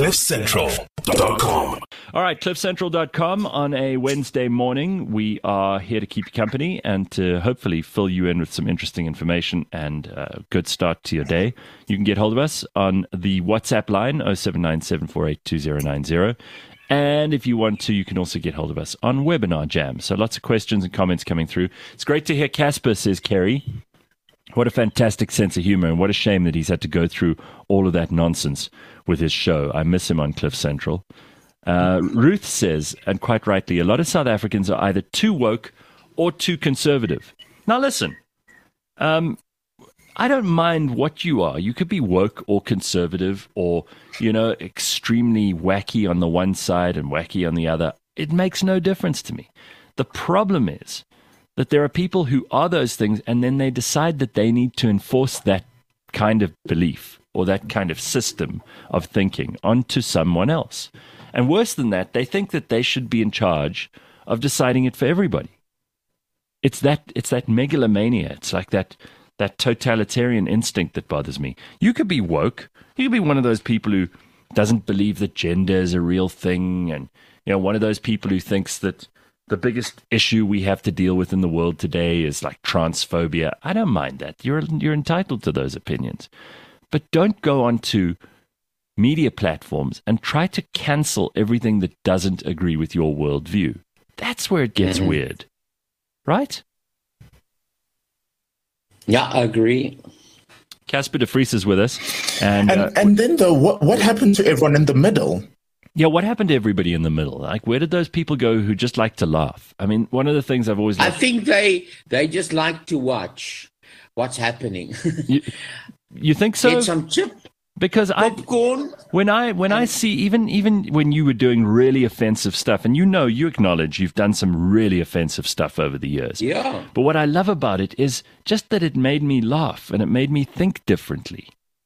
CliffCentral.com. All right, CliffCentral.com on a Wednesday morning. We are here to keep you company and to hopefully fill you in with some interesting information and a good start to your day. You can get hold of us on the WhatsApp line, 0797482090. And if you want to, you can also get hold of us on Webinar Jam. So lots of questions and comments coming through. It's great to hear Casper, says Kerry. What a fantastic sense of humor, and what a shame that he's had to go through all of that nonsense with his show. I miss him on Cliff Central. Ruth says, and quite rightly, a lot of South Africans are either too woke or too conservative. Now listen, I don't mind what you are. You could be woke or conservative or, extremely wacky on the one side and wacky on the other. It makes no difference to me. The problem is that there are people who are those things and then they decide that they need to enforce that kind of belief or that kind of system of thinking onto someone else. And worse than that, they think that they should be in charge of deciding it for everybody. It's that megalomania. It's like that totalitarian instinct that bothers me. You could be woke. You could be one of those people who doesn't believe that gender is a real thing, and one of those people who thinks that the biggest issue we have to deal with in the world today is like transphobia. I don't mind that. You're entitled to those opinions. But don't go onto media platforms and try to cancel everything that doesn't agree with your worldview. That's where it gets weird. Right? Yeah, I agree. Casper de Vries is with us. And then, though, what happened to everyone in the middle? Yeah, what happened to everybody in the middle? Like, where did those people go who just like to laugh? I mean, one of the things I've always I think they just like to watch what's happening. You think so? Get some chip. Because popcorn. When I see even when you were doing really offensive stuff, and you acknowledge you've done some really offensive stuff over the years. Yeah. But what I love about it is just that it made me laugh and it made me think differently.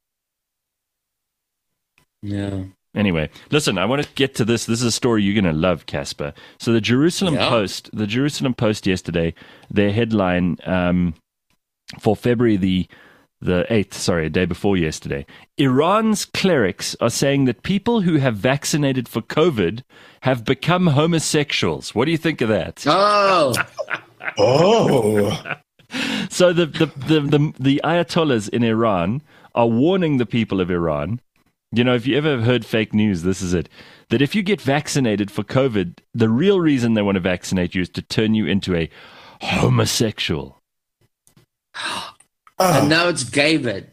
Yeah. Anyway, listen, I want to get to this. This is a story you're going to love, Casper. So the Jerusalem Post yesterday, their headline for February the 8th, a day before yesterday, Iran's clerics are saying that people who have vaccinated for COVID have become homosexuals. What do you think of that? Oh. So the Ayatollahs in Iran are warning the people of Iran. If you ever heard fake news, this is it. That if you get vaccinated for COVID, the real reason they want to vaccinate you is to turn you into a homosexual. And now it's David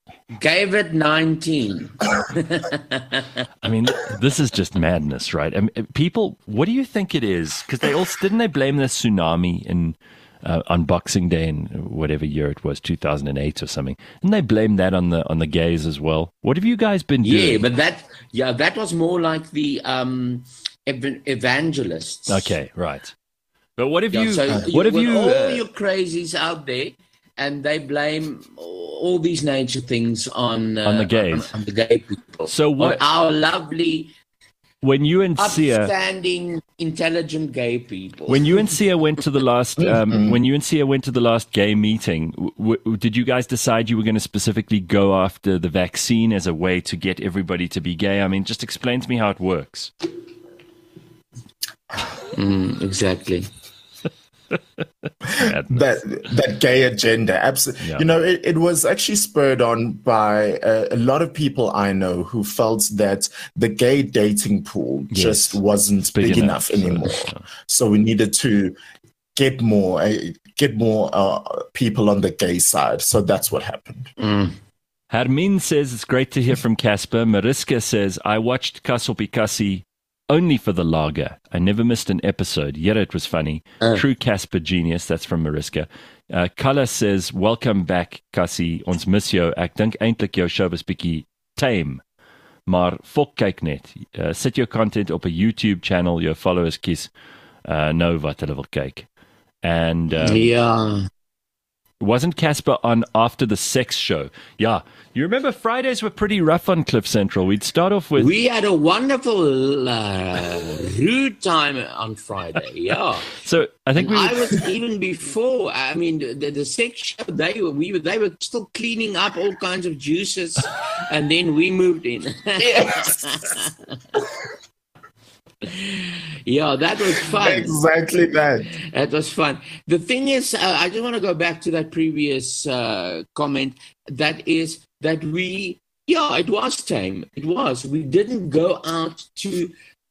19. I mean, this is just madness, right? I mean, people, what do you think it is? Because didn't they blame the tsunami on Boxing Day in whatever year it was, 2008 or something? Didn't they blame that on the gays as well? What have you guys been doing? Yeah, but that was more like the evangelists. Okay, right. But what have you? So what have you? All your crazies out there. And they blame all these nature things on the gays, on the gay people. So what? On our lovely, when you and Sia, upstanding, intelligent gay people. When you and Sia went to the last, gay meeting, did you guys decide you were going to specifically go after the vaccine as a way to get everybody to be gay? I mean, just explain to me how it works. Exactly. that gay agenda, absolutely. Yeah. It was actually spurred on by a lot of people I know who felt that the gay dating pool just wasn't big enough anymore. So we needed to get more people on the gay side. So that's what happened. Harmin says it's great to hear from Casper. Mariska says, I watched Castle Picasso only for the lager. I never missed an episode. Yet it was funny. True Casper genius. That's from Mariska. Kala says, welcome back, Cassie. Ons mis jou. Ek dink eintlik jou show was bietjie tame. Maar fok kyk net. Sit jou content op 'n YouTube channel. Jou followers kies nou wat hulle wil kyk. And Wasn't Casper on after the sex show? Yeah. You remember Fridays were pretty rough on Cliff Central. We'd start off with... We had a wonderful rude time on Friday, yeah. So I think I was even before. I mean, the sex show, they were still cleaning up all kinds of juices, and then we moved in. Yeah, that was fun. Exactly that. That was fun. The thing is, I just want to go back to that previous comment. That is that it was tame. It was. We didn't go out to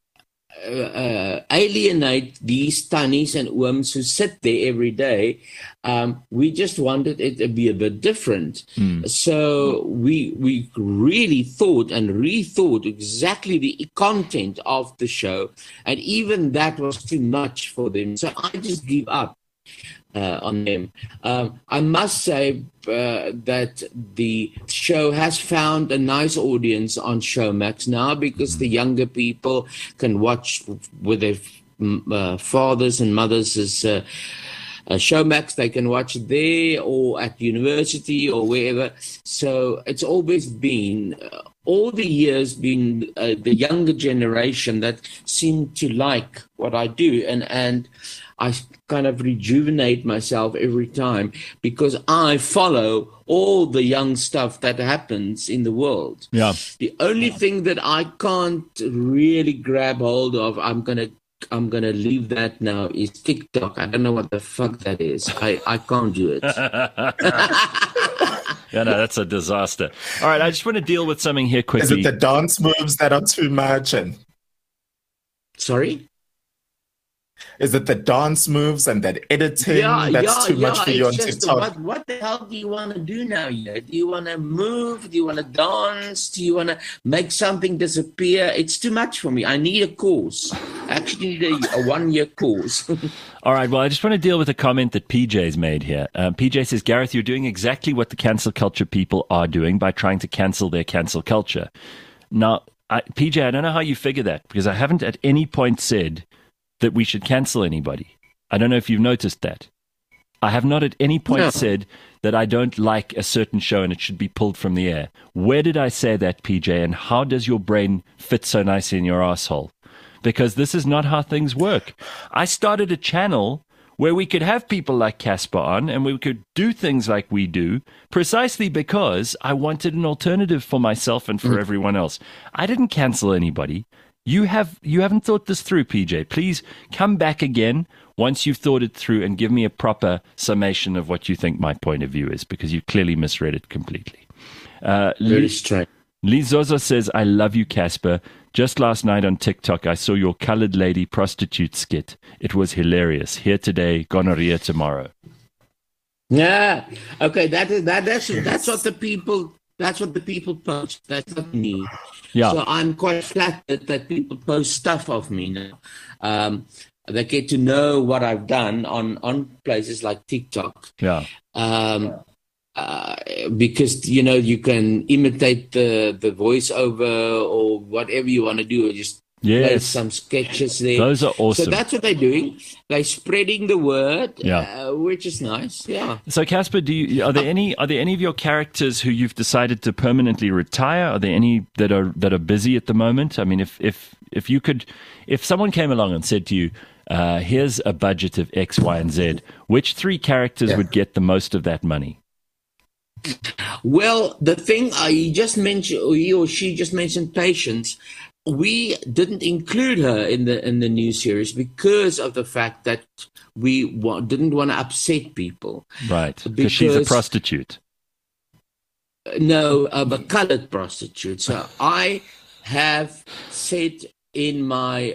alienate these tannies and ooms who sit there every day. We just wanted it to be a bit different. So we really thought and rethought exactly the content of the show, and even that was too much for them. So I just gave up on them. I must say that the show has found a nice audience on Showmax now, because the younger people can watch with their fathers and mothers as Showmax. They can watch it there or at university or wherever. So it's always been all the years been the younger generation that seem to like what I do, and I kind of rejuvenate myself every time, because I follow all the young stuff that happens in the world. Yeah. The only thing that I can't really grab hold of, I'm gonna leave that now, is TikTok. I don't know what the fuck that is. I can't do it. Yeah, no, that's a disaster. All right, I just want to deal with something here quickly. Is it the dance moves that are too much? And Sorry? is it the dance moves and that editing that's too much for you on TikTok? What the hell do you want to do now? Do you want to move? Do you want to dance? Do you want to make something disappear? It's too much for me. I need a course. I actually need a 1-year course. All right, well, I just want to deal with a comment that PJ's made here. PJ says, Gareth, you're doing exactly what the cancel culture people are doing by trying to cancel their cancel culture. Now, PJ, I don't know how you figure that, because I haven't at any point said that we should cancel anybody. I don't know if you've noticed that. I have not at any point said that I don't like a certain show and it should be pulled from the air. Where did I say that, PJ? And how does your brain fit so nicely in your asshole? Because this is not how things work. I started a channel where we could have people like Casper on and we could do things like we do, precisely because I wanted an alternative for myself and for everyone else. I didn't cancel anybody. You haven't thought this through, PJ. Please come back again once you've thought it through and give me a proper summation of what you think my point of view is, because you clearly misread it completely. Very strange. Lee Zozo says, I love you, Casper. Just last night on TikTok, I saw your colored lady prostitute skit. It was hilarious. Here today, gonorrhea tomorrow. Yeah. Okay. That's what the people. That's what the people post. That's not me. Yeah. So I'm quite flattered that people post stuff of me now. They get to know what I've done on places like TikTok. Yeah. Because you can imitate the voiceover or whatever you want to do, or just play some sketches there. Those are awesome. So that's what they're doing. They're spreading the word, which is nice. Yeah. So Casper, are there any of your characters who you've decided to permanently retire? Are there any that are busy at the moment? I mean, if someone came along and said to you, here's a budget of X, Y, and Z, which 3 characters would get the most of that money? Well, the thing he or she just mentioned, Patience. We didn't include her in the new series because of the fact that we didn't want to upset people. Right, because she's a prostitute. No, a colored prostitute. So I have said in my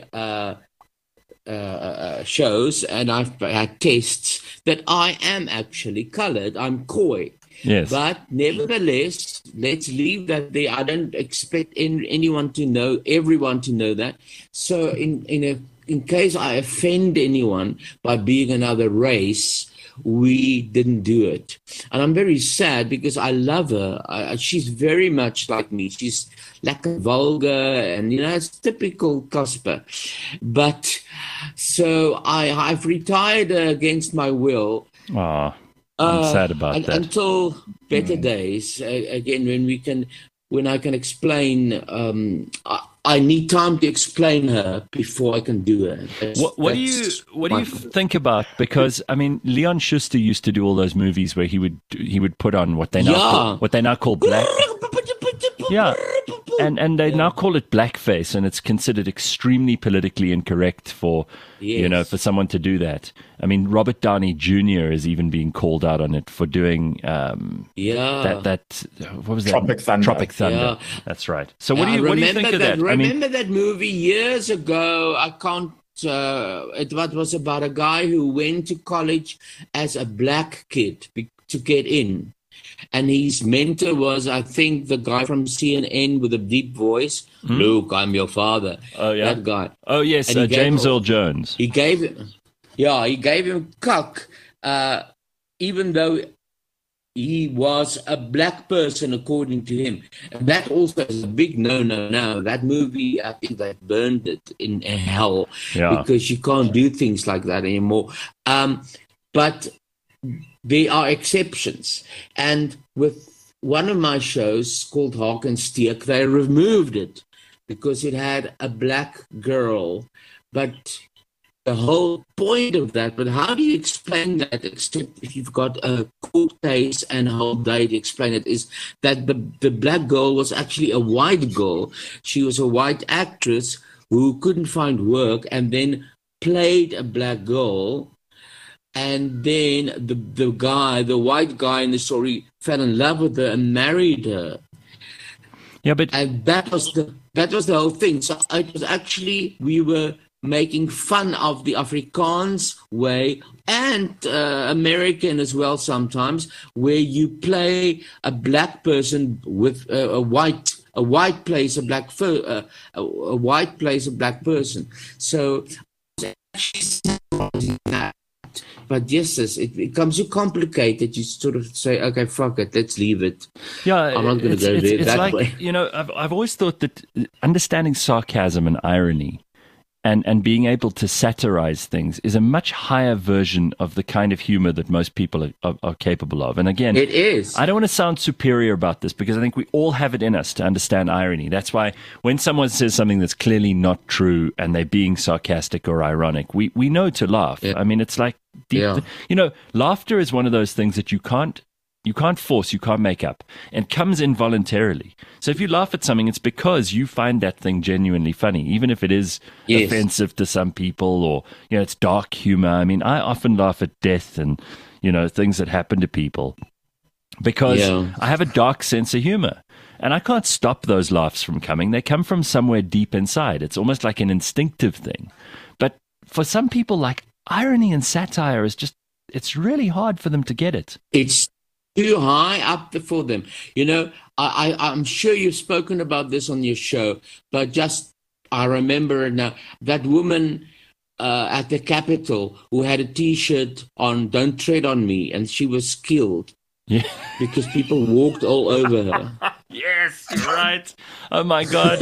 shows, and I've had tests, that I am actually colored. I'm Khoi. Yes. But nevertheless, let's leave that there. I don't expect everyone to know that. So in case I offend anyone by being another race, we didn't do it. And I'm very sad because I love her. She's very much like me. She's like a vulgar and, it's typical Casper. But so I've retired against my will. Aww. I'm sad about that. Until better days, again, when I can explain, I need time to explain her before I can do it. What do you think about? Because I mean, Leon Schuster used to do all those movies where he would put on what they now call black. Yeah. And they now call it blackface, and it's considered extremely politically incorrect for for someone to do that. I mean, Robert Downey Jr. is even being called out on it for doing that what was that? Tropic Thunder. Yeah. That's right. So what do you think of that? Remember that movie years ago? I can't. It was about a guy who went to college as a black kid to get in. And his mentor was, I think, the guy from CNN with a deep voice. Luke, I'm your father. Oh, yeah. That guy. Oh, yes, James Earl Jones. He gave him cuck, even though he was a black person, according to him. And that also is a big no-no now. That movie, I think they burned it in hell because you can't do things like that anymore. But there are exceptions. And with one of my shows called Hawk and Steak, they removed it because it had a black girl. But the whole point of that, but how do you explain that except if you've got a court case and a whole day to explain it, is that the black girl was actually a white girl. She was a white actress who couldn't find work and then played a black girl. And then the white guy in the story fell in love with her and married her. Yeah, but that was the whole thing. So it was actually, we were making fun of the Afrikaans way and American as well sometimes, where you play a black person with a white plays a black a white plays a black person. So actually that. But yes, it becomes so complicated. You sort of say, "Okay, fuck it, let's leave it." Yeah, I'm not going to go there that way. You know, I've always thought that understanding sarcasm and irony, and being able to satirize things is a much higher version of the kind of humor that most people are capable of. And again, it is. I don't want to sound superior about this because I think we all have it in us to understand irony. That's why when someone says something that's clearly not true and they're being sarcastic or ironic, we know to laugh. Yeah. I mean, it's like deep, you know, laughter is one of those things that you can't force, you can't make up, and comes involuntarily. So if you laugh at something, it's because you find that thing genuinely funny, even if it is offensive to some people, or, you know, it's dark humor. I mean, I often laugh at death and, you know, things that happen to people because I have a dark sense of humor. And I can't stop those laughs from coming. They come from somewhere deep inside. It's almost like an instinctive thing. But for some people, like, irony and satire is just, it's really hard for them to get it. It's too high up for them. You know, I'm sure you've spoken about this on your show, but just, I remember it now, that woman at the Capitol who had a T-shirt on, "Don't Tread on Me," and she was killed. Yeah. Because people walked all over her. Yes, you're right. Oh my God.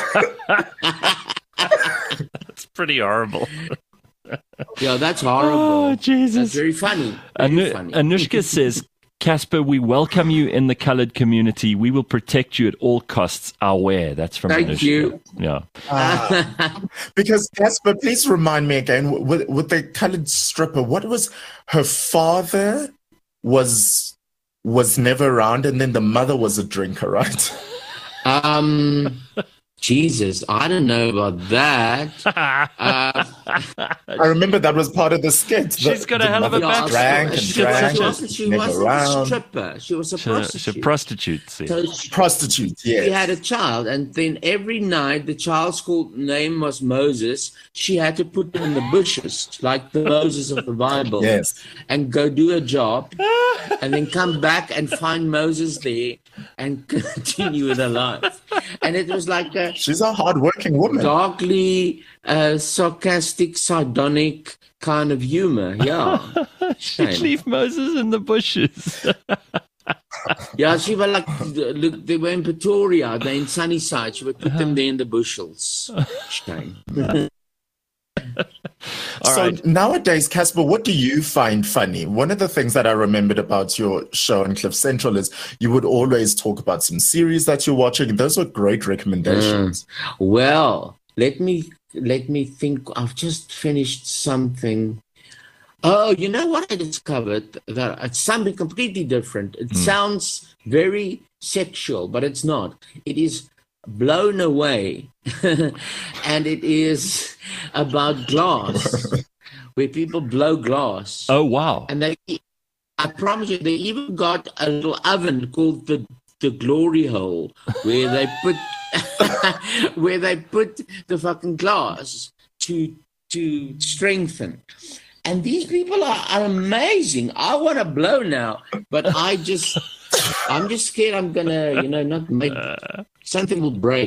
That's pretty horrible. Yeah, that's horrible. Oh, Jesus. That's very funny. Very funny. Anushka says, "Casper, we welcome you in the colored community. We will protect you at all costs. Aware." That's from Thank Anushka. You. Yeah. Because Casper, please remind me again, with the colored stripper, what was her father was never around, and then the mother was a drinker, right? Jesus, I don't know about that. I remember that was part of the skit. She's got a hell of a backstory. She wasn't a stripper. She was a prostitute. She's a prostitute. So prostitute, yes. She had a child, and then every night the child's name was Moses. She had to put him in the bushes, like the Moses of the Bible, and go do a job, and then come back and find Moses there and continue with her life. And it was like she's a hard-working woman. Darkly sarcastic, sardonic kind of humor. Yeah. She'd leave Moses in the bushes. Yeah, she was like, look, they were in Pretoria, they're in Sunnyside. She would put them there in the bushels. Shame. So nowadays, Casper, what do you find funny? One of the things that I remembered about your show on Cliff Central is you would always talk about some series that you're watching. Those were great recommendations. Well, let me think. I've just finished something. Oh, you know what I discovered? That it's something completely different. It sounds very sexual, but it's not. It is Blown Away. And it is about glass, where people blow glass. Oh, wow. And I promise you, they even got a little oven called the glory hole, where they put where they put the fucking glass to strengthen. And these people are amazing. I want to blow now, but I'm just scared I'm gonna, not make something will break.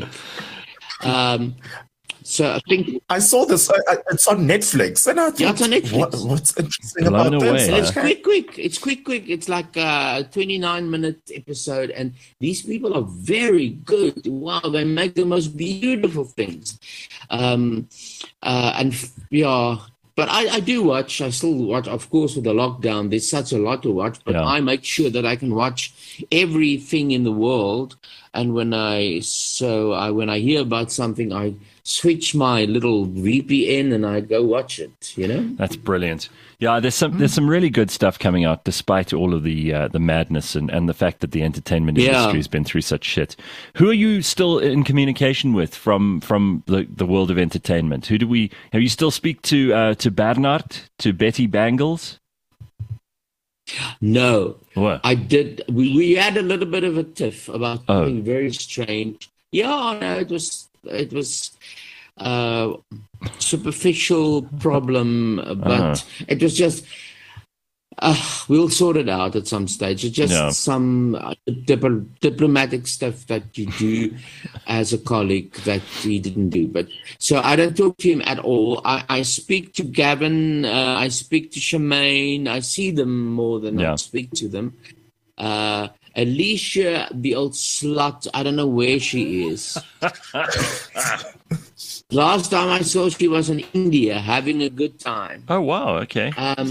So I think I saw this. It's on Netflix, and I thought, it's on Netflix. What's interesting about this? It's quick. It's quick. It's like a 29-minute episode, and these people are very good. Wow, they make the most beautiful things. But I do watch. I still watch, of course, with the lockdown. There's such a lot to watch, but I make sure that I can watch everything in the world. And when I hear about something, I switch my little VPN and I go watch it. That's brilliant. Yeah, there's some really good stuff coming out, despite all of the madness and the fact that the entertainment industry has been through such shit. Who are you still in communication with from the world of entertainment? Have you still speak to Bernard, to Betty Bangles? No, what? I did. We had a little bit of a tiff about something very strange. Yeah, no, it was superficial problem, but it was just we'll sort it out at some stage. It's just some diplomatic stuff that you do as a colleague that he didn't do. But so I don't talk to him at all. I speak to Gavin. I speak to Shemaine. I see them more than I speak to them. Alicia, the old slut, I don't know where she is. Last time I saw, she was in India having a good time. Oh, wow. Okay.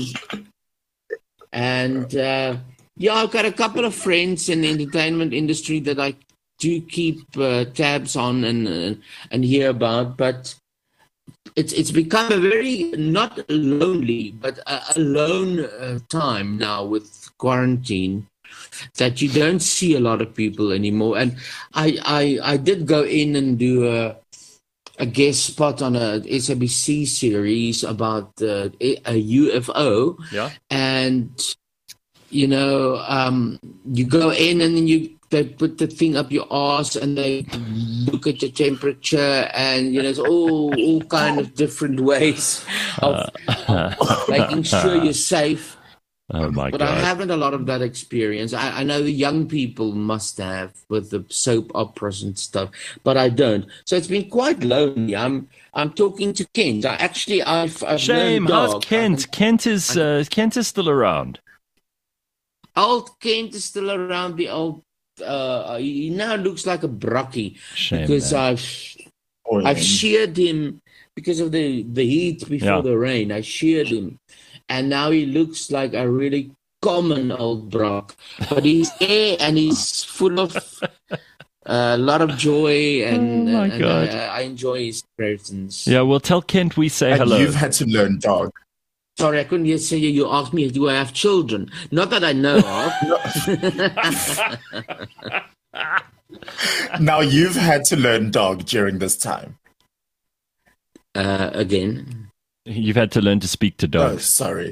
I've got a couple of friends in the entertainment industry that I do keep tabs on and hear about, but it's become a very, not lonely, but a lone time now with quarantine, that you don't see a lot of people anymore. And I did go in and do a guest spot on a SABC series about a UFO. Yeah. And, you go in and then they put the thing up your arse and they look at your temperature, and, it's all kind of different ways of making sure you're safe. Oh my God. But I haven't a lot of that experience. I know the young people must have with the soap operas and stuff, but I don't. So it's been quite lonely. I'm talking to Kent. I've Shame. How's Kent? Kent is still around. Old Kent is still around. The old he now looks like a brockie. Shame, because man. I've sheared him because of the heat before the rain. I sheared him. And now he looks like a really common old Brock. But he's there and he's full of a lot of joy. And, I enjoy his presence. Yeah, well, tell Kent we say hello. You've had to learn dog. Sorry, I couldn't just say you asked me, do I have children? Not that I know of. Now, you've had to learn dog during this time. Again. You've had to learn to speak to dogs. Oh, sorry.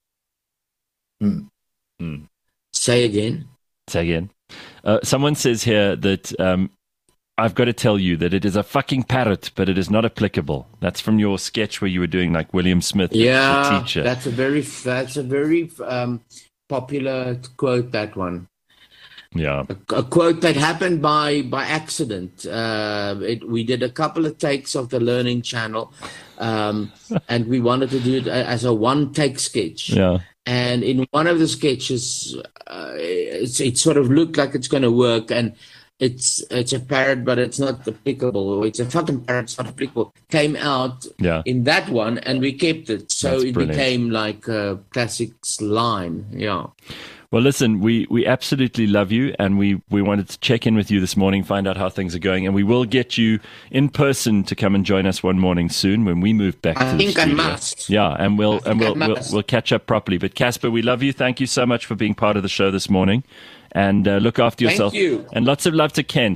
Say again. Someone says here that I've got to tell you that it is a fucking parrot, but it is not applicable. That's from your sketch where you were doing like William Smith, the teacher. That's a very popular quote, that one. Yeah. A quote that happened by accident. We did a couple of takes of the Learning Channel, and we wanted to do it as a one-take sketch. Yeah. And in one of the sketches, it sort of looked like it's going to work, and it's a parrot, but it's not applicable. It's a fucking parrot, it's not applicable. Came out in that one, and we kept it. So That's it brilliant. became like a classics line. Yeah. Well, listen, we absolutely love you, and we wanted to check in with you this morning, find out how things are going, and we will get you in person to come and join us one morning soon when we move back to the studio. I must. Yeah, and we'll catch up properly. But Casper, we love you. Thank you so much for being part of the show this morning, and look after yourself. Thank you. And lots of love to Kent.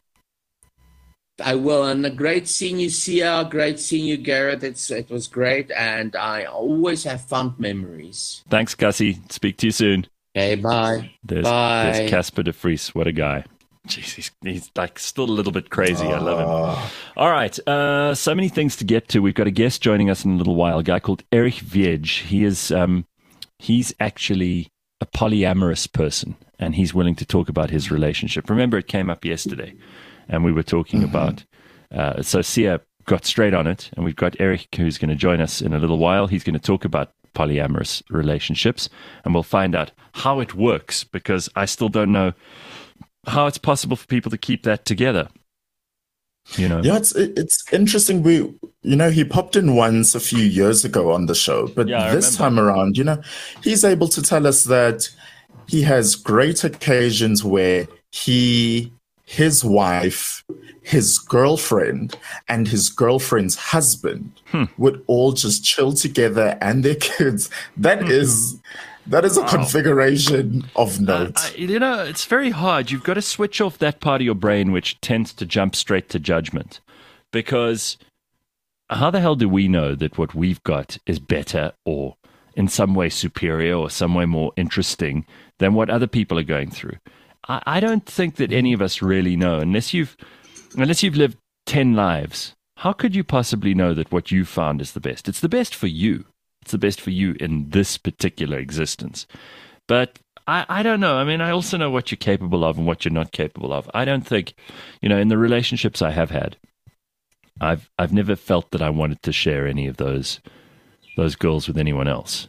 I will, and great seeing you, Sia. Great seeing you, Garrett. It was great, and I always have fond memories. Thanks, Gussie. Speak to you soon. Okay, bye. There's Casper de Vries. What a guy. Jeez, he's like still a little bit crazy. I love him. All right. So many things to get to. We've got a guest joining us in a little while, a guy called Erich Wiege. He is, he's actually a polyamorous person, and he's willing to talk about his relationship. Remember, it came up yesterday, and we were talking about, so Sia got straight on it, and we've got Erich who's going to join us in a little while. He's going to talk about polyamorous relationships, and we'll find out how it works, because I still don't know how it's possible for people to keep that together. You know? Yeah, it's interesting. He popped in once a few years ago on the show, but this time around, he's able to tell us that he has great occasions where his wife, his girlfriend, and his girlfriend's husband would all just chill together, and their kids. That is a configuration of note. It's very hard. You've got to switch off that part of your brain which tends to jump straight to judgment, because how the hell do we know that what we've got is better or in some way superior or some way more interesting than what other people are going through? I don't think that any of us really know, unless you've lived 10 lives. How could you possibly know that what you found is the best? It's the best for you. It's the best for you in this particular existence. But I don't know. I mean, I also know what you're capable of and what you're not capable of. I don't think, in the relationships I have had, I've never felt that I wanted to share any of those girls with anyone else.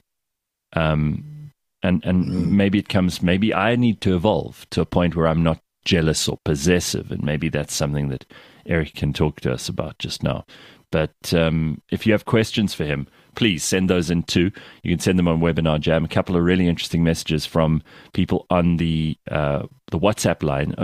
And maybe I need to evolve to a point where I'm not jealous or possessive, and maybe that's something that Erich can talk to us about just now. But if you have questions for him, please send those in too. You can send them on Webinar Jam. A couple of really interesting messages from people on the WhatsApp line,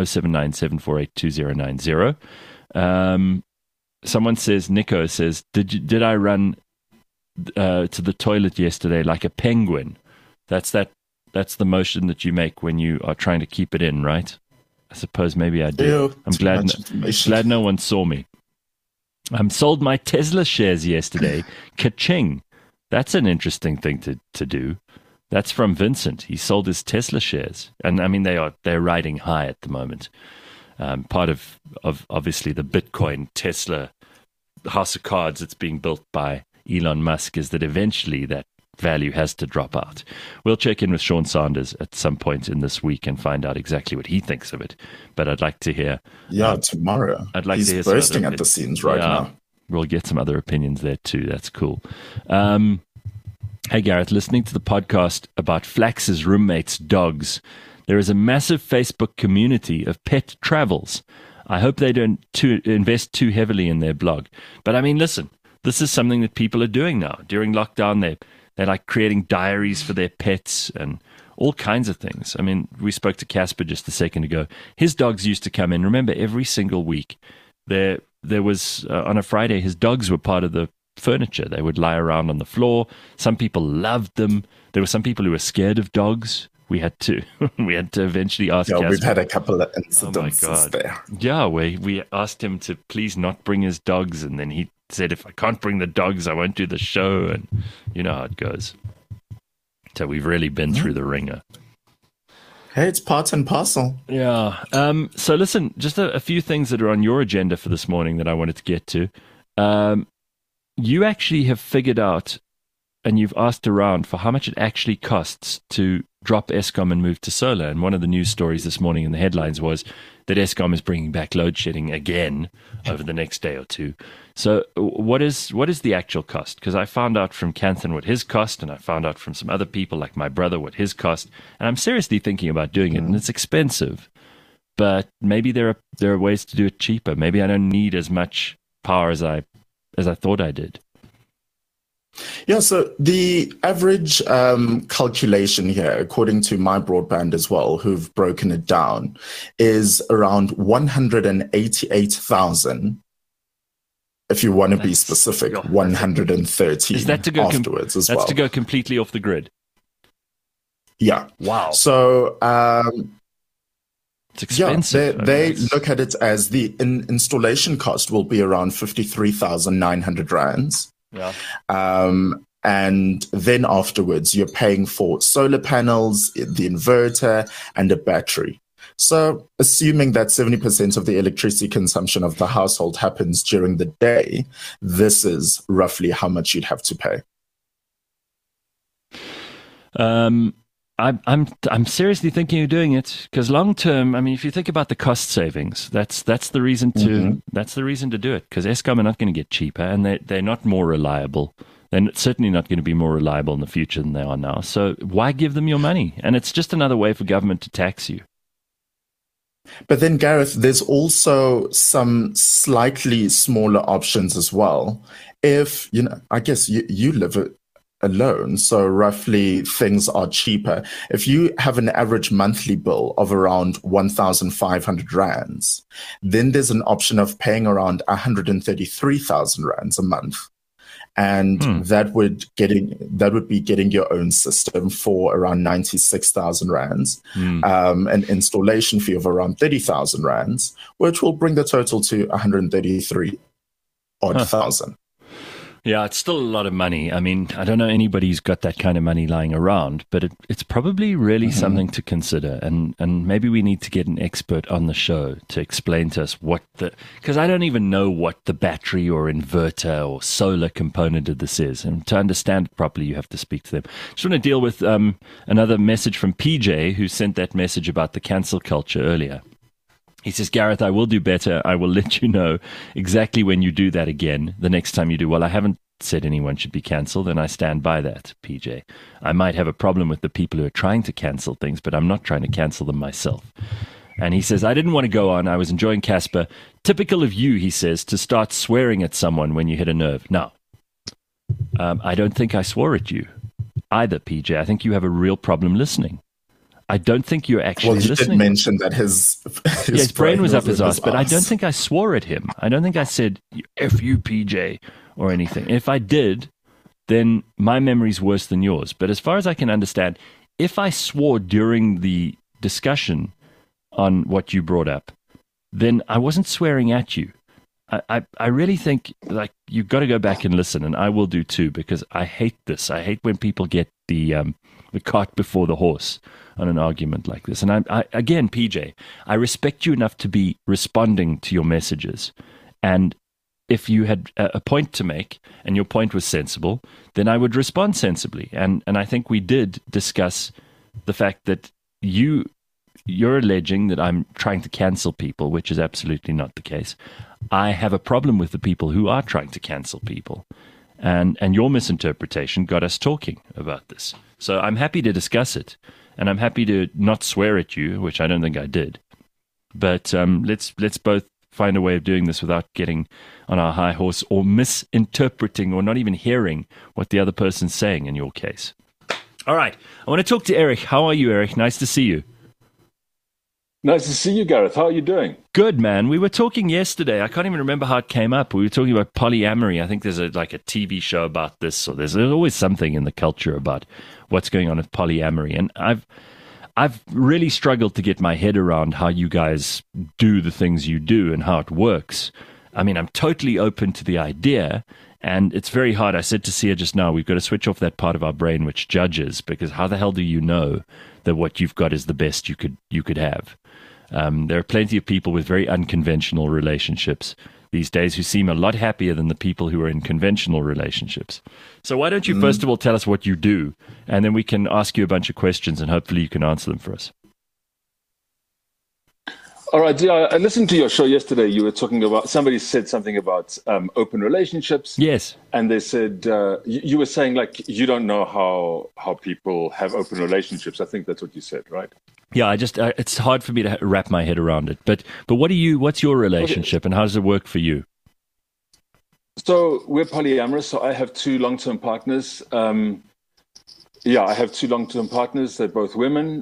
0797482090. Someone says, Nico says, did I run to the toilet yesterday like a penguin? That's the motion that you make when you are trying to keep it in, right? I suppose maybe I did. I'm glad no one saw me. Sold my Tesla shares yesterday. Ka-ching. That's an interesting thing to do. That's from Vincent. He sold his Tesla shares. And I mean, they're riding high at the moment. Part of obviously the Bitcoin Tesla house of cards that's being built by Elon Musk is that eventually that value has to drop out. We'll check in with Sean Sanders at some point in this week and find out exactly what he thinks of it. But I'd like to hear... tomorrow. He's bursting at the seams right now. We'll get some other opinions there too. That's cool. Hey, Gareth, listening to the podcast about Flax's roommate's dogs, there is a massive Facebook community of pet travels. I hope they don't invest too heavily in their blog. But I mean, listen, this is something that people are doing now. During lockdown, they're like creating diaries for their pets and all kinds of things. I mean, we spoke to Casper just a second ago. His dogs used to come in. Remember, every single week, there was, on a Friday, his dogs were part of the furniture. They would lie around on the floor. Some people loved them. There were some people who were scared of dogs. We had to eventually ask Casper. We've had a couple of incidences there. Yeah, we asked him to please not bring his dogs, and then he said, if I can't bring the dogs, I won't do the show, and you know how it goes. So we've really been through the ringer. Hey, it's part and parcel. Yeah. So listen, just a few things that are on your agenda for this morning that I wanted to get to. You actually have figured out, and you've asked around for how much it actually costs to drop Eskom and move to solar. And one of the news stories this morning in the headlines was that Eskom is bringing back load shedding again over the next day or two. So what is the actual cost? Because I found out from Canthan what his cost, and I found out from some other people like my brother what his cost, and I'm seriously thinking about doing it, and it's expensive. but maybe there are ways to do it cheaper. Maybe I don't need as much power as I thought I did. Yeah, so the average calculation here, according to My Broadband as well, who've broken it down, is around 188,000. If you want to be specific, 113. Is that to go afterwards as well? That's to go completely off the grid. Yeah. Wow. So it's expensive. Yeah, they look at it as the installation cost will be around 53,900 rands. Yeah. And then afterwards, you're paying for solar panels, the inverter, and a battery. So assuming that 70% of the electricity consumption of the household happens during the day, this is roughly how much you'd have to pay. I'm seriously thinking of doing it, because long term, I mean, if you think about the cost savings, that's the reason to do it, because Eskom are not going to get cheaper, and they're not more reliable. They're certainly not going to be more reliable in the future than they are now. So why give them your money? And it's just another way for government to tax you. But then, Gareth, there's also some slightly smaller options as well. If, I guess you live alone, so roughly things are cheaper. If you have an average monthly bill of around 1,500 rands, then there's an option of paying around 133,000 rands a month. And that would be getting your own system for around 96,000 rands, an installation fee of around 30,000 rands, which will bring the total to 133,000. Yeah, it's still a lot of money. I mean, I don't know anybody who's got that kind of money lying around, but it's probably really something to consider. And maybe we need to get an expert on the show to explain to us because I don't even know what the battery or inverter or solar component of this is. And to understand it properly, you have to speak to them. Just want to deal with another message from PJ, who sent that message about the cancel culture earlier. He says, Gareth, I will do better. I will let you know exactly when you do that again, the next time you do. Well, I haven't said anyone should be cancelled, and I stand by that, PJ. I might have a problem with the people who are trying to cancel things, but I'm not trying to cancel them myself. And he says, I didn't want to go on. I was enjoying Casper. Typical of you, he says, to start swearing at someone when you hit a nerve. No, I don't think I swore at you either, PJ. I think you have a real problem listening. I don't think you're actually listening. Well, you did mention that his brain was up his ass, but I don't think I swore at him. I don't think I said, F you, PJ, or anything. If I did, then my memory's worse than yours. But as far as I can understand, if I swore during the discussion on what you brought up, then I wasn't swearing at you. I really think, like, you've got to go back and listen, and I will do too, because I hate this. I hate when people get the cart before the horse on an argument like this. And I again, PJ, I respect you enough to be responding to your messages. And if you had a point to make and your point was sensible, then I would respond sensibly. And I think we did discuss the fact that you're alleging that I'm trying to cancel people, which is absolutely not the case. I have a problem with the people who are trying to cancel people. And your misinterpretation got us talking about this. So I'm happy to discuss it. And I'm happy to not swear at you, which I don't think I did. But let's both find a way of doing this without getting on our high horse or misinterpreting or not even hearing what the other person's saying in your case. All right. I want to talk to Eric. How are you, Eric? Nice to see you. Nice to see you, Gareth. How are you doing? Good, man. We were talking yesterday. I can't even remember how it came up. We were talking about polyamory. I think there's a TV show about this, or there's always something in the culture about what's going on with polyamory. And I've really struggled to get my head around how you guys do the things you do and how it works. I mean, I'm totally open to the idea, and it's very hard. I said to Sia just now, we've got to switch off that part of our brain which judges, because how the hell do you know that what you've got is the best you could have? There are plenty of people with very unconventional relationships these days who seem a lot happier than the people who are in conventional relationships. So why don't you first of all tell us what you do, and then we can ask you a bunch of questions and hopefully you can answer them for us. All right. Yeah, I listened to your show yesterday. You were talking about, somebody said something about open relationships. Yes. And they said, you were saying like, you don't know how people have open relationships. I think that's what you said, right? Yeah, it's hard for me to wrap my head around it. But what's your relationship and how does it work for you? So we're polyamorous. So I have two long-term partners. I have two long-term partners. They're both women.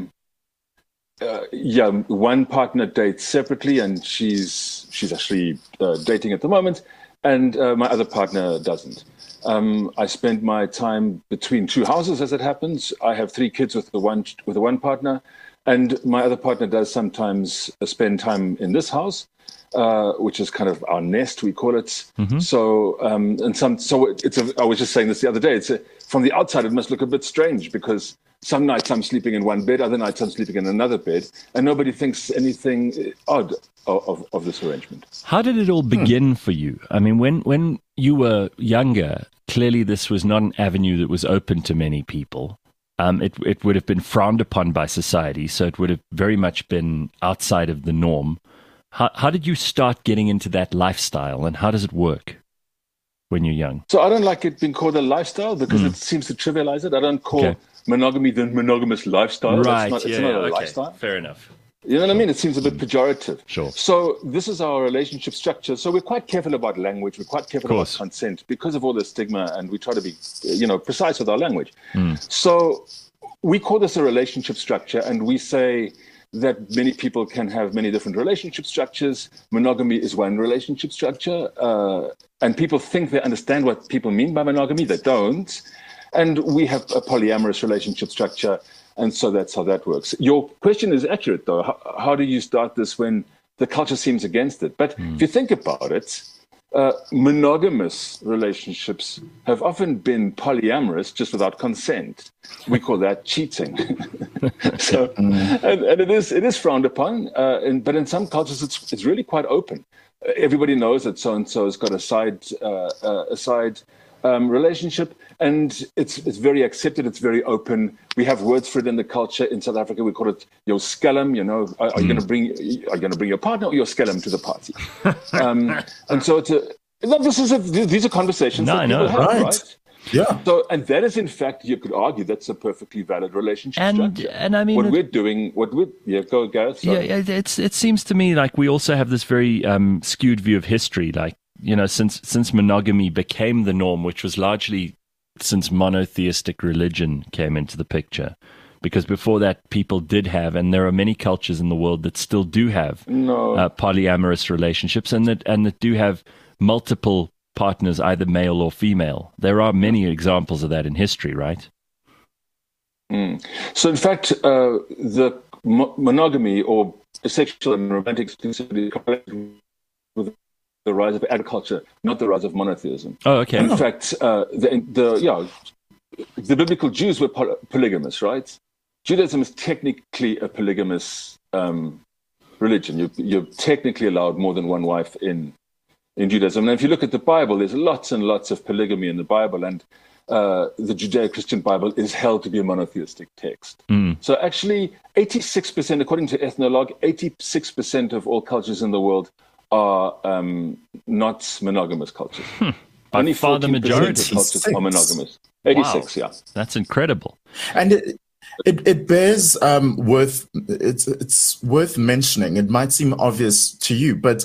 One partner dates separately, and she's actually dating at the moment, and my other partner doesn't. I spend my time between two houses, as it happens. I have 3 kids with the one partner, and my other partner does sometimes spend time in this house, which is kind of our nest, we call it. Mm-hmm. So, I was just saying this the other day. From the outside, it must look a bit strange because some nights I'm sleeping in one bed, other nights I'm sleeping in another bed, and nobody thinks anything odd of this arrangement. How did it all begin for you? I mean, when you were younger, clearly this was not an avenue that was open to many people. It would have been frowned upon by society, so it would have very much been outside of the norm. How did you start getting into that lifestyle, and how does it work when you're young? So I don't like it being called a lifestyle because it seems to trivialize it. I don't call monogamy the monogamous lifestyle. Right, it's not a lifestyle. Fair enough. You know what I mean? It seems a bit pejorative. Sure. So this is our relationship structure. So we're quite careful about language. We're quite careful about consent because of all the stigma, and we try to be, precise with our language. So we call this a relationship structure, and we say that many people can have many different relationship structures. Monogamy is one relationship structure, and people think they understand what people mean by monogamy. They don't. And we have a polyamorous relationship structure, and so that's how that works. Your question is accurate, though. How do you start this when the culture seems against it? But if you think about it, monogamous relationships have often been polyamorous just without consent. We call that cheating. So, and it is frowned upon. But in some cultures, it's really quite open. Everybody knows that so and so has got a side relationship, and it's very accepted. It's very open. We have words for it in the culture. In South Africa, we call it your skellum. Are you going to bring your partner or your skellum to the party? And so these are conversations that people have, right? Yeah. So, and that is, in fact, you could argue that's a perfectly valid relationship structure. And I mean, go, Gareth. Sorry. Yeah, it seems to me like we also have this very skewed view of history. Like, since monogamy became the norm, which was largely since monotheistic religion came into the picture, because before that people did have, and there are many cultures in the world that still do have polyamorous relationships, and that do have multiple partners, either male or female. There are many examples of that in history, right? So in fact, the monogamy or sexual and romantic exclusivity with the rise of agriculture, not the rise of monotheism. Oh, okay. In fact, the biblical Jews were polygamous, right? Judaism is technically a polygamous religion. You're technically allowed more than one wife in Judaism. And if you look at the Bible, there's lots and lots of polygamy in the Bible, and the Judeo-Christian Bible is held to be a monotheistic text. So actually, 86%, according to Ethnologue, 86% of all cultures in the world are not monogamous cultures. Only far the majority of cultures are monogamous. 86, wow. Yeah. That's incredible. And it bears it's worth mentioning. It might seem obvious to you, but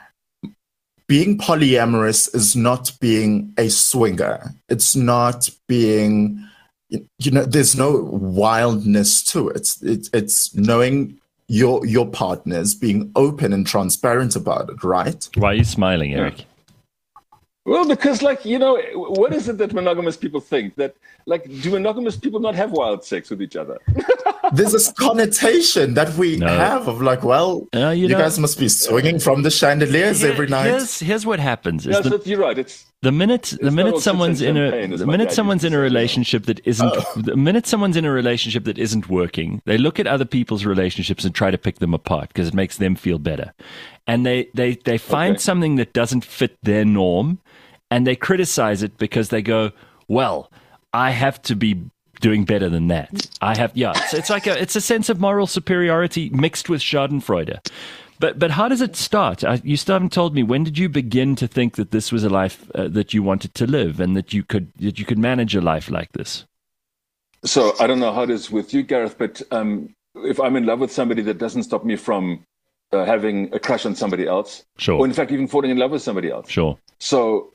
being polyamorous is not being a swinger. It's not being, there's no wildness to it. It's knowing your partners, being open and transparent about it, right? Why are you smiling, Eric? Well, because, what is it that monogamous people think? That, do monogamous people not have wild sex with each other? There's this connotation that we have of you guys must be swinging from the chandeliers every night. Here's what happens. You're right. It's the minute someone's in a relationship that isn't working, they look at other people's relationships and try to pick them apart because it makes them feel better, and they find something that doesn't fit their norm, and they criticize it because they go, well, I have to be doing better than that. I have, it's a sense of moral superiority mixed with Schadenfreude. But how does it start? You still haven't told me, when did you begin to think that this was a life that you wanted to live, and that you could manage a life like this? So I don't know how it is with you, Gareth, but if I'm in love with somebody, that doesn't stop me from having a crush on somebody else. Sure. Or in fact, even falling in love with somebody else. Sure. So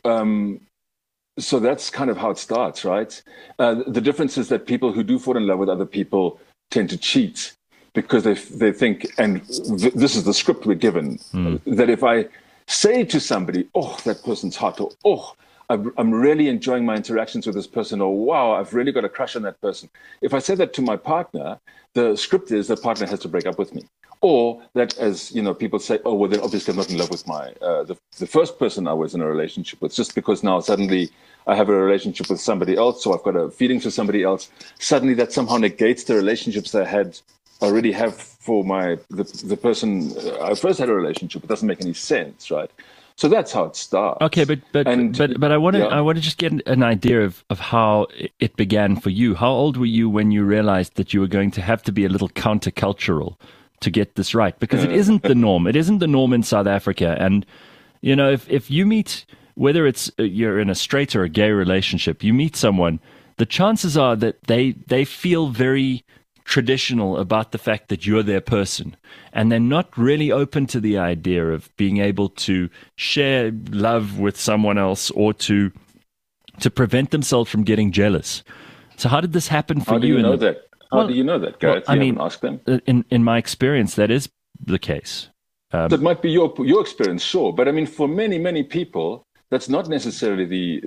that's kind of how it starts, right? The difference is that people who do fall in love with other people tend to cheat, because they think, and this is the script we're given, that if I say to somebody, oh, that person's hot, or oh, I'm really enjoying my interactions with this person, or wow, I've really got a crush on that person. If I say that to my partner, the script is the partner has to break up with me. Or that, as you know, people say, oh, well, then obviously I'm not in love with my the first person I was in a relationship with, just because now suddenly I have a relationship with somebody else, so I've got a feeling for somebody else. Suddenly that somehow negates the relationships I already have for the person I first had a relationship. It doesn't make any sense, right? So that's how it starts. Okay, but I want to just get an idea of how it began for you. How old were you when you realized that you were going to have to be a little countercultural to get this right? Because it isn't the norm. It isn't the norm in South Africa. And you know, if you meet, whether it's you're in a straight or a gay relationship, you meet someone, the chances are that they feel very traditional about the fact that you're their person, and they're not really open to the idea of being able to share love with someone else, or to prevent themselves from getting jealous. So how did this happen for you? How do you know that? How do you know that, Gareth? Well, I mean, ask them. In my experience, that is the case. That might be your experience, sure, but I mean, for many people, that's not necessarily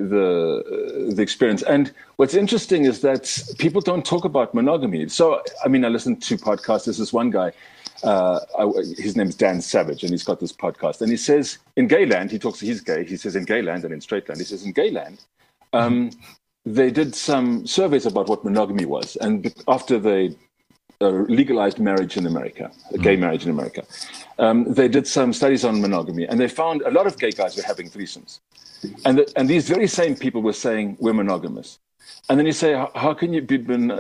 the experience. And what's interesting is that people don't talk about monogamy. So, I mean, I listened to podcasts. There's this one guy, his name's Dan Savage, and he's got this podcast. And he says, in Gayland, he's gay. He says in Gayland and in Straightland, he says in Gayland, they did some surveys about what monogamy was. And after they legalized marriage in America, gay marriage in America, they did some studies on monogamy, and they found a lot of gay guys were having threesomes. And these very same people were saying, we're monogamous. And then you say, how can you be,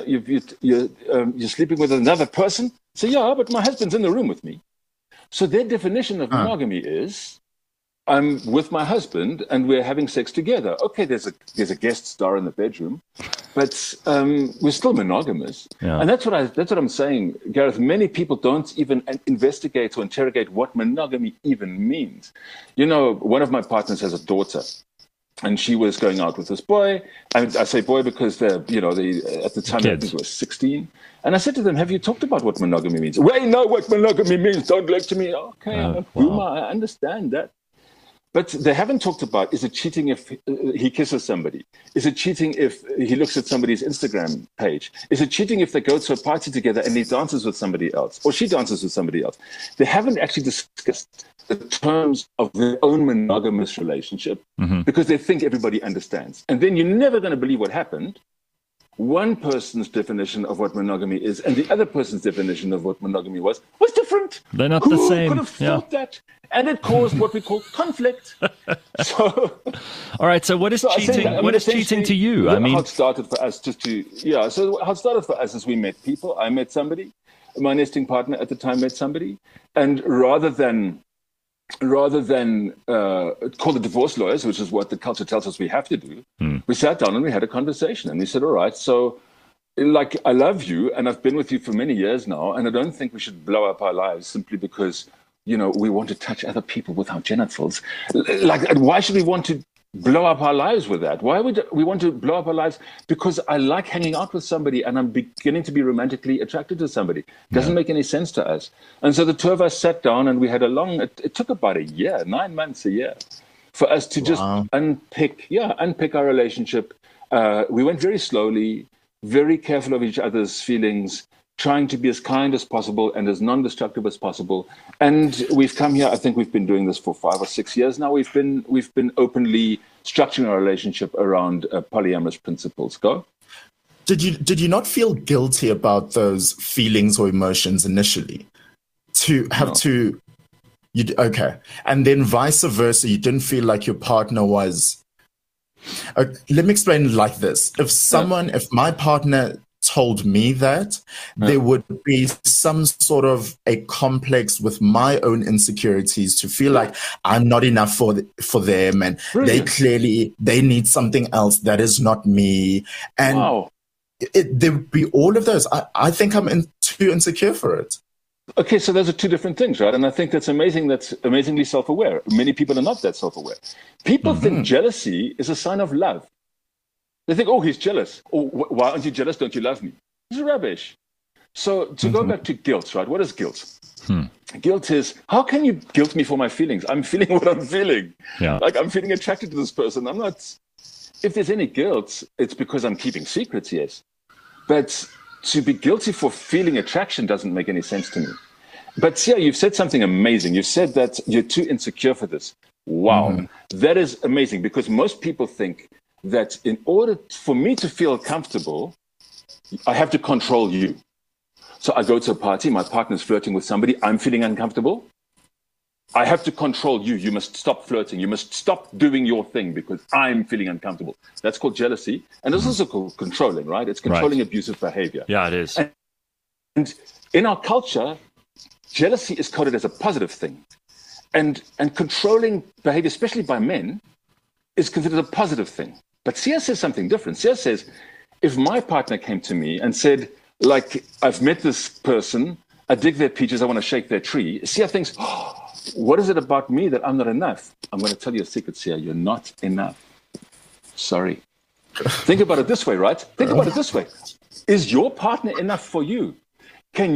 you're sleeping with another person? Say, yeah, but my husband's in the room with me. So their definition of monogamy is, I'm with my husband and we're having sex together. Okay, there's a guest star in the bedroom, but we're still monogamous. Yeah. And that's what I'm saying, Gareth. Many people don't even investigate or interrogate what monogamy even means. You know, one of my partners has a daughter, and she was going out with this boy. And I say boy because at the time I think he was 16. And I said to them, "Have you talked about what monogamy means?" Well, you know what monogamy means. Don't lecture me. Okay, I understand that. But they haven't talked about, is it cheating if he kisses somebody? Is it cheating if he looks at somebody's Instagram page? Is it cheating if they go to a party together and he dances with somebody else, or she dances with somebody else? They haven't actually discussed the terms of their own monogamous relationship, because they think everybody understands. And then you're never going to believe what happened. One person's definition of what monogamy is and the other person's definition of what monogamy was different. They're not the same. Who could have thought that? And it caused what we call conflict. All right. So what is cheating? What is cheating to you? I mean, how it started for us So how it started for us is we met people. I met somebody. My nesting partner at the time met somebody, and rather than call the divorce lawyers, which is what the culture tells us we have to do, we sat down and we had a conversation, and we said, all right, so like, I love you and I've been with you for many years now, and I don't think we should blow up our lives simply because, we want to touch other people with our genitals. Like, why should we want to blow up our lives with that? Why would we want to blow up our lives? Because I like hanging out with somebody and I'm beginning to be romantically attracted to somebody. Doesn't make any sense to us. And so the two of us sat down and we had it took about a year, 9 months, a year, for us to just unpick our relationship. We went very slowly, very careful of each other's feelings, trying to be as kind as possible and as non-destructive as possible. And we've come here, I think we've been doing this for 5 or 6 years now. We've been openly structuring our relationship around polyamorous principles. Go. Did you not feel guilty about those feelings or emotions initially? Okay. And then vice versa, you didn't feel like your partner was... Let me explain it like this. If my partner told me that, there would be some sort of a complex with my own insecurities to feel like I'm not enough for them, and they need something else that is not me. And there would be all of those. I think I'm too insecure for it. Okay, so those are two different things, right? And I think that's amazing. That's amazingly self-aware. Many people are not that self-aware. People think jealousy is a sign of love. They think, oh, he's jealous. Oh, why aren't you jealous? Don't you love me? This is rubbish. So to go back to guilt, right? What is guilt? Guilt is, how can you guilt me for my feelings? I'm feeling what I'm feeling. Yeah. Like I'm feeling attracted to this person. I'm not. If there's any guilt, it's because I'm keeping secrets, yes. But to be guilty for feeling attraction doesn't make any sense to me. But Sia, you've said something amazing. You said that you're too insecure for this. Wow. That is amazing, because most people think that in order for me to feel comfortable, I have to control you. So I go to a party, my partner's flirting with somebody, I'm feeling uncomfortable. I have to control you. You must stop flirting. You must stop doing your thing because I'm feeling uncomfortable. That's called jealousy. And it's also called controlling, right? It's controlling abusive behavior. Yeah, it is. And in our culture, jealousy is coded as a positive thing. And controlling behavior, especially by men, is considered a positive thing. But Sia says something different. Sia says, if my partner came to me and said, like, I've met this person, I dig their peaches, I want to shake their tree, Sia thinks, oh, what is it about me that I'm not enough? I'm going to tell you a secret, Sia. You're not enough. Sorry. Think about it this way, right? Think about it this way. Is your partner enough for you? Can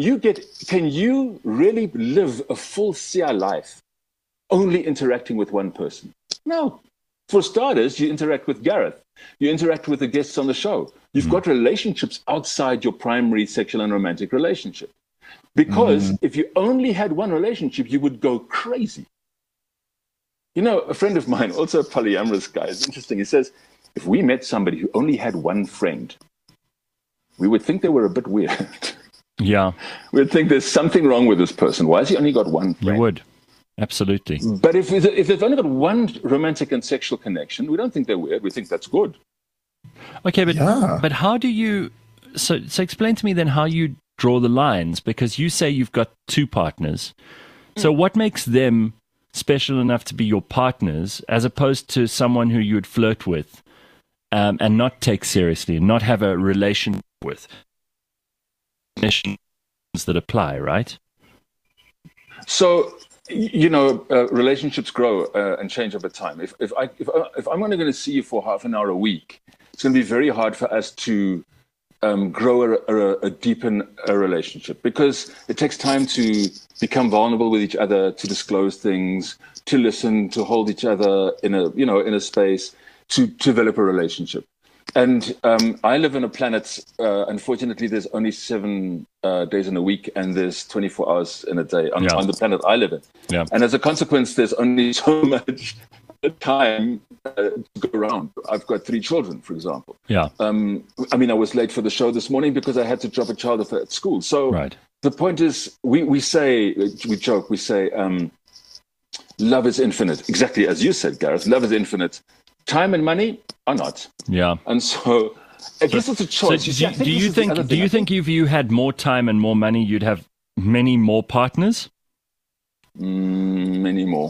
you really live a full Sia life only interacting with one person? No. For starters, you interact with Gareth. You interact with the guests on the show. You've got relationships outside your primary sexual and romantic relationship. Because if you only had one relationship, you would go crazy. You know, a friend of mine, also a polyamorous guy, is interesting. He says, if we met somebody who only had one friend, we would think they were a bit weird. Yeah. We'd think there's something wrong with this person. Why has he only got one friend? You would. Absolutely. But if they've only got one romantic and sexual connection, we don't think they're weird. We think that's good. Okay, but how do you... So explain to me then how you draw the lines, because you say you've got two partners. So what makes them special enough to be your partners as opposed to someone who you would flirt with and not take seriously and not have a relationship with? That apply, right? So, you know, relationships grow and change over time. If I'm only going to see you for half an hour a week, it's going to be very hard for us to grow deepen a relationship, because it takes time to become vulnerable with each other, to disclose things, to listen, to hold each other in a space, to develop a relationship. And I live on a planet, unfortunately, there's only 7 days in a week, and there's 24 hours in a day on the planet I live in. Yeah. And as a consequence, there's only so much time to go around. I've got 3 children, for example. Yeah. I mean, I was late for the show this morning because I had to drop a child off at school. So the point is, we joke, love is infinite. Exactly as you said, Gareth, love is infinite. Time and money are not. Yeah. And so I guess it's a choice. So do you think if you had more time and more money, you'd have many more partners? Many more.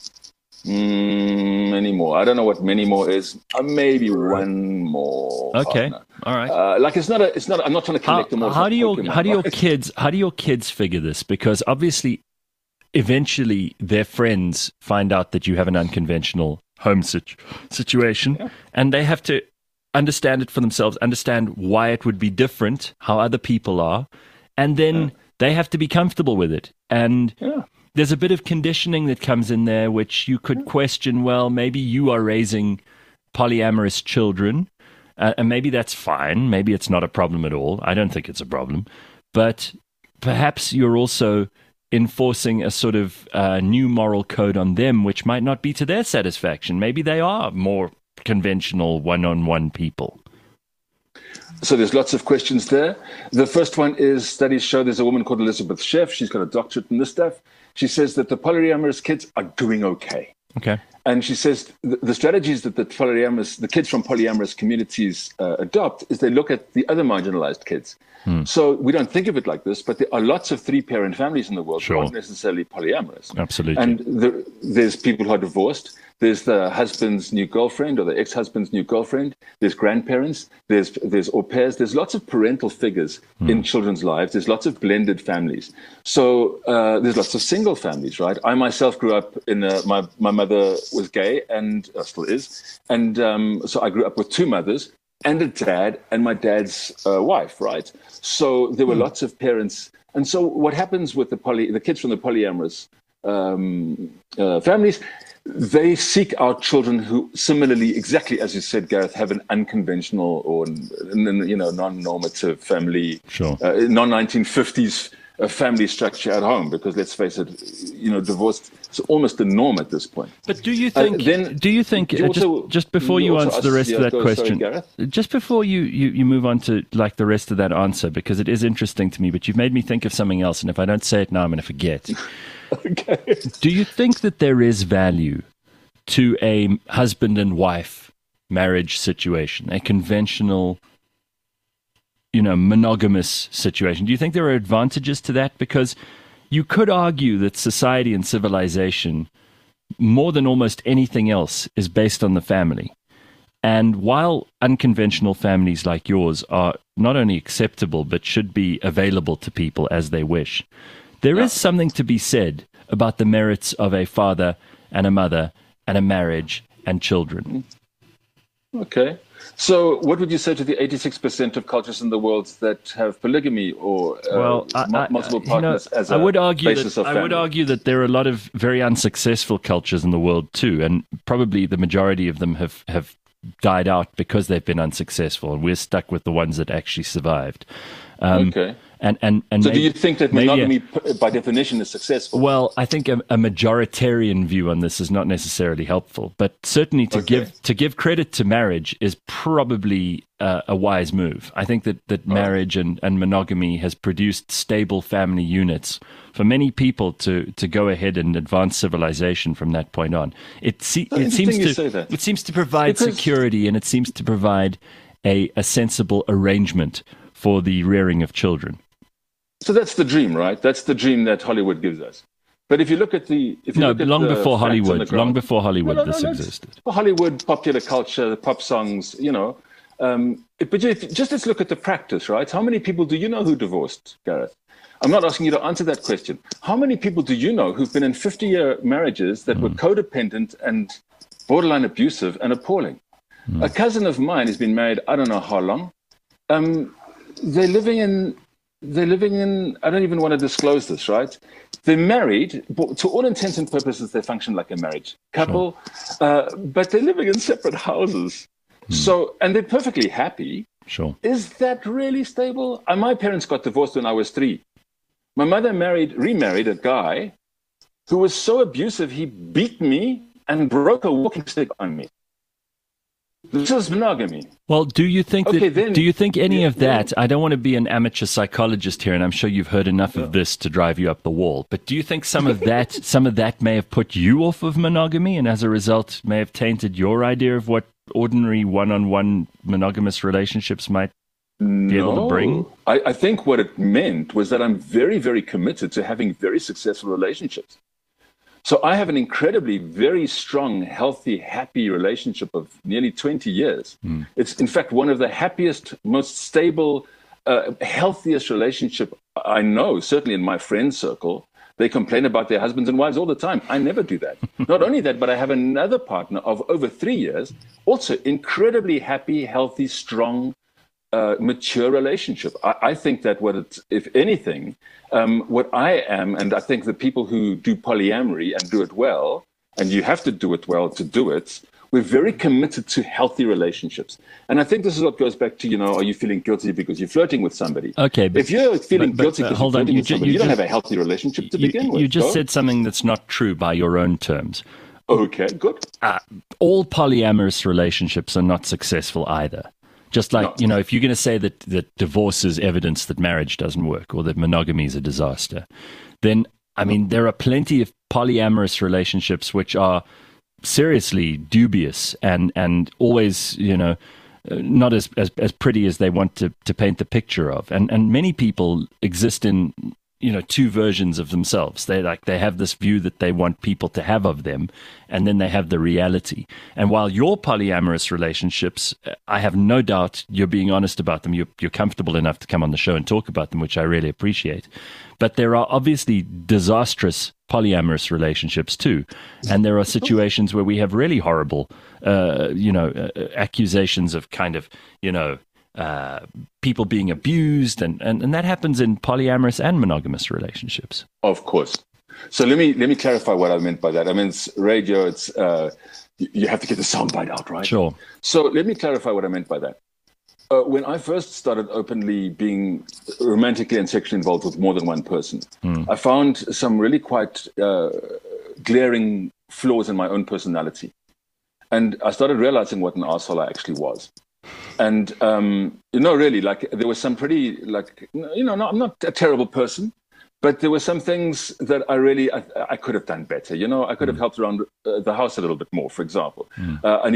Many more. I don't know what many more is. Maybe one more. Okay. Partner. All right. It's not. I'm not trying to collect them all. How do your kids figure this? Because obviously, eventually, their friends find out that you have an unconventional home situation, and they have to understand it for themselves, understand why it would be different, how other people are, and then they have to be comfortable with it. And there's a bit of conditioning that comes in there, which you could question, well, maybe you are raising polyamorous children, and maybe that's fine. Maybe it's not a problem at all. I don't think it's a problem. But perhaps you're also enforcing a sort of new moral code on them, which might not be to their satisfaction. Maybe they are more conventional one-on-one people. So there's lots of questions there. The first one is, studies show, there's a woman called Elizabeth Sheff. She's got a doctorate in this stuff. She says that the polyamorous kids are doing okay. Okay. And she says the strategies that the kids from polyamorous communities adopt is they look at the other marginalized kids. So we don't think of it like this, but there are lots of 3-parent families in the world who aren't necessarily polyamorous. Absolutely. And there's people who are divorced. There's the husband's new girlfriend or the ex-husband's new girlfriend. There's grandparents. There's au pairs. There's lots of parental figures in children's lives. There's lots of blended families. So there's lots of single families, right? I myself grew up in my mother was gay and still is. And so I grew up with 2 mothers and a dad and my dad's wife, right? So there were lots of parents. And so what happens with the kids from the polyamorous families, they seek out children who similarly, exactly as you said, Gareth, have an unconventional or non-normative family, non-1950s family structure at home. Because let's face it, divorce is almost the norm at this point. But do you think? Just before you answer the rest of that question, just before you move on to like the rest of that answer, because it is interesting to me. But you've made me think of something else, and if I don't say it now, I'm going to forget. Okay. Do you think that there is value to a husband and wife marriage situation, a conventional, monogamous situation? Do you think there are advantages to that? Because you could argue that society and civilization, more than almost anything else, is based on the family. And while unconventional families like yours are not only acceptable, but should be available to people as they wish, there is something to be said about the merits of a father and a mother and a marriage and children. Okay. So what would you say to the 86% of cultures in the world that have polygamy or multiple partners as a basis of family? I would argue that there are a lot of very unsuccessful cultures in the world too, and probably the majority of them have died out because they've been unsuccessful, and we're stuck with the ones that actually survived. Okay. And so do you think that monogamy by definition is successful? Well, I think a majoritarian view on this is not necessarily helpful, but certainly to give credit to marriage is probably a wise move. I think that marriage and monogamy has produced stable family units for many people to go ahead and advance civilization from that point on. It seems to provide security, and it seems to provide a sensible arrangement for the rearing of children. So that's the dream, right? That's the dream that Hollywood gives us. But if you look at long before Hollywood, this existed. Hollywood, popular culture, pop songs, But let's look at the practice, right? How many people do you know who divorced, Gareth? I'm not asking you to answer that question. How many people do you know who've been in 50-year marriages that were codependent and borderline abusive and appalling? A cousin of mine has been married, I don't know how long. They're living in, I don't even want to disclose this, right? They're married, but to all intents and purposes, they function like a married couple, but they're living in separate houses. So, and they're perfectly happy. Sure. Is that really stable? My parents got divorced when I was 3. My mother remarried a guy who was so abusive, he beat me and broke a walking stick on me. This is monogamy. Well, do you think any of that? I don't want to be an amateur psychologist here, and I'm sure you've heard enough of this to drive you up the wall. But do you think some of that may have put you off of monogamy, and as a result, may have tainted your idea of what ordinary one-on-one monogamous relationships might be able to bring? I think what it meant was that I'm very, very committed to having very successful relationships. So I have an incredibly, very strong, healthy, happy relationship of nearly 20 years. It's, in fact, one of the happiest, most stable, healthiest relationship I know, certainly in my friend circle. They complain about their husbands and wives all the time. I never do that. Not only that, but I have another partner of over 3 years, also incredibly happy, healthy, strong, mature relationship. I think that if anything, what I am, and I think the people who do polyamory and do it well, and you have to do it well to do it, we're very committed to healthy relationships. And I think this is what goes back to, are you feeling guilty because you're flirting with somebody? Okay. If you're feeling guilty because you're flirting with somebody, you don't have a healthy relationship to begin with. You just said something that's not true by your own terms. Okay, good. All polyamorous relationships are not successful either. Just like, if you're going to say that divorce is evidence that marriage doesn't work or that monogamy is a disaster, then, there are plenty of polyamorous relationships which are seriously dubious and always, not as pretty as they want to paint the picture of. And many people exist in, two versions of themselves. They have this view that they want people to have of them, and then they have the reality. And while your polyamorous relationships, I have no doubt you're being honest about them. You're comfortable enough to come on the show and talk about them, which I really appreciate. But there are obviously disastrous polyamorous relationships too. And there are situations where we have really horrible, accusations of kind of, people being abused, and that happens in polyamorous and monogamous relationships. Of course. So let me clarify what I meant by that. I mean, it's radio. It's you have to get the soundbite out, right? Sure. So let me clarify what I meant by that. When I first started openly being romantically and sexually involved with more than one person, I found some really quite glaring flaws in my own personality, and I started realizing what an asshole I actually was. And, really, like, there was some pretty, like, I'm not a terrible person, but there were some things that I could have done better. I could have helped around the house a little bit more, for example. I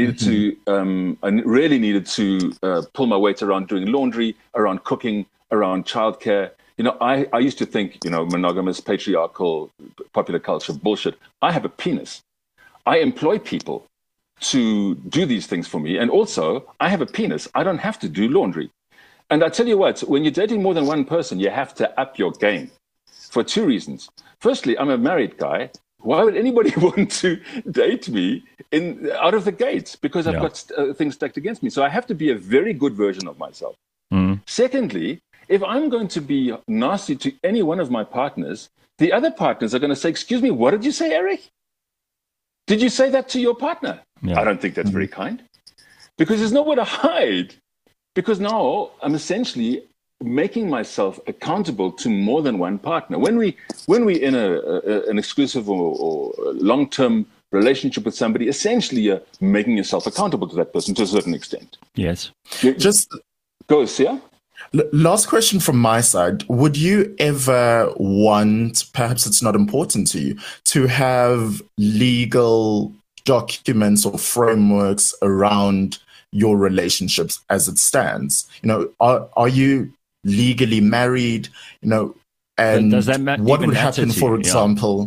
really needed to pull my weight around doing laundry, around cooking, around childcare. I used to think, monogamous, patriarchal, popular culture bullshit. I have a penis. I employ people to do these things for me. And also, I have a penis. I don't have to do laundry. And I tell you what, when you're dating more than one person, you have to up your game for two reasons. Firstly, I'm a married guy. Why would anybody want to date me out of the gates? Because I've got things stacked against me. So I have to be a very good version of myself. Secondly, if I'm going to be nasty to any one of my partners, the other partners are going to say, excuse me, what did you say, Eric? Did you say that to your partner? Yeah. I don't think that's very kind, because there's nowhere to hide. Because now I'm essentially making myself accountable to more than one partner. When we in an exclusive or long-term relationship with somebody, essentially you're making yourself accountable to that person to a certain extent. Yes. Just go, Sia. Last question from my side. Would you ever want, perhaps it's not important to you, to have legal documents or frameworks around your relationships as it stands? Are you legally married? And does that what would happen, for example?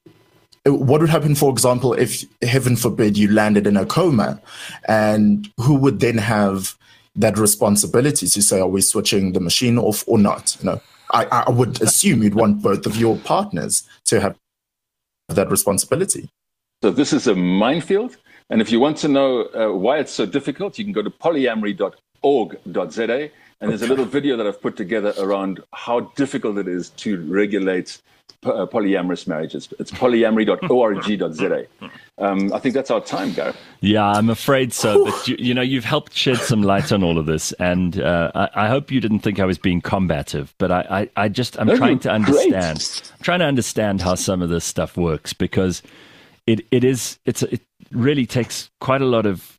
What would happen, for example, if, heaven forbid, you landed in a coma, and who would then have that responsibility to say, are we switching the machine off or not? I would assume you'd want both of your partners to have that responsibility. So this is a minefield. And if you want to know why it's so difficult, you can go to polyamory.org.za. And there's a little video that I've put together around how difficult it is to regulate polyamorous marriages. It's polyamory.org.za. I think that's our time, Gareth. Yeah, I'm afraid so. But you've helped shed some light on all of this, and I hope you didn't think I was being combative. But I'm trying to understand. I'm trying to understand how some of this stuff works, because it really takes quite a lot of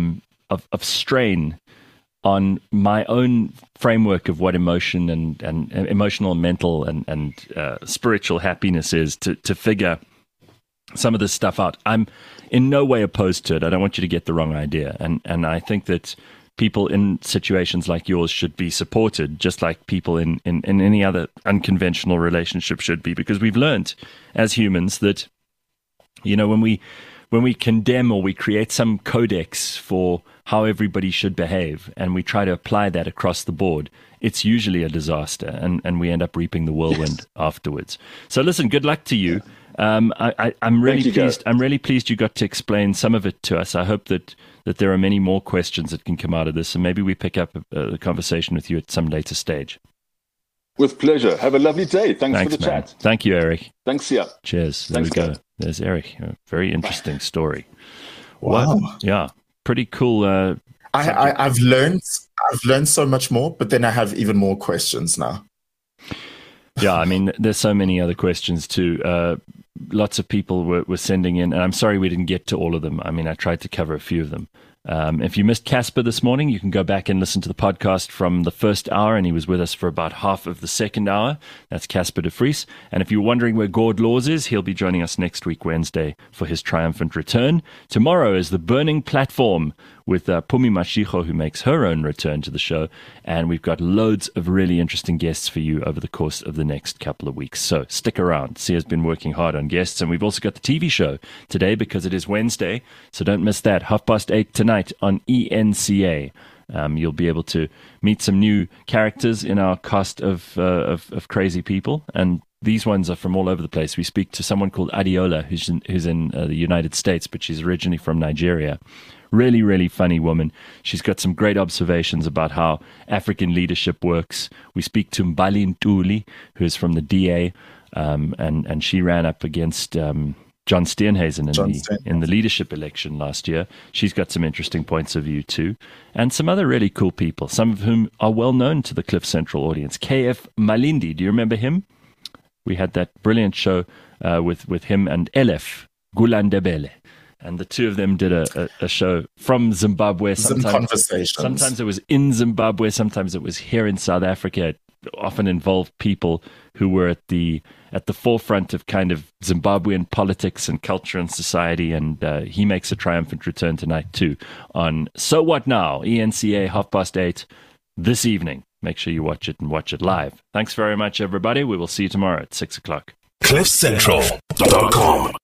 strain on my own framework of what emotion and emotional, mental, and spiritual happiness is to figure some of this stuff out. I'm in no way opposed to it. I don't want you to get the wrong idea. And I think that people in situations like yours should be supported, just like people in any other unconventional relationship should be, because we've learned as humans that, when we condemn or we create some codex for how everybody should behave, and we try to apply that across the board, it's usually a disaster, and we end up reaping the whirlwind afterwards. So listen, good luck to you. I'm really pleased. I'm really pleased you got to explain some of it to us. I hope that there are many more questions that can come out of this, and maybe we pick up a conversation with you at some later stage. With pleasure. Have a lovely day. Thanks for the chat. Thank you, Eric. Thanks, Sia. Cheers. There we go. There's Eric. A very interesting story. Wow. Yeah. Pretty cool. I've learned so much more, but then I have even more questions now. Yeah, I mean, there's so many other questions too. Lots of people were sending in, and I'm sorry we didn't get to all of them. I mean, I tried to cover a few of them. If you missed Casper this morning, you can go back and listen to the podcast from the first hour, and he was with us for about half of the second hour. That's Casper de Vries. And if you're wondering where Gord Laws is, he'll be joining us next week, Wednesday, for his triumphant return. Tomorrow is The Burning Platform with Pumi Mashiko, who makes her own return to the show. And we've got loads of really interesting guests for you over the course of the next couple of weeks. So stick around. Sia's been working hard on guests. And we've also got the TV show today because it is Wednesday. So don't miss that. 8:30 tonight on ENCA. You'll be able to meet some new characters in our cast of crazy people. And these ones are from all over the place. We speak to someone called Adiola, who's in the United States, but she's originally from Nigeria. Really, really funny woman. She's got some great observations about how African leadership works. We speak to Mbali Ntuli, who's from the DA, and she ran up against John Steenhuisen in the leadership election last year. She's got some interesting points of view too, and some other really cool people, some of whom are well known to the Cliff Central audience. KF Malindi, do you remember him? We had that brilliant show with him and Elef Gulandebele. And the two of them did a show from Zimbabwe. Sometimes it was in Zimbabwe. Sometimes it was here in South Africa. It often involved people who were at the forefront of kind of Zimbabwean politics and culture and society. And he makes a triumphant return tonight too on So What Now? ENCA 8:30 this evening. Make sure you watch it and watch it live. Thanks very much, everybody. We will see you tomorrow at 6 o'clock. CliffCentral.com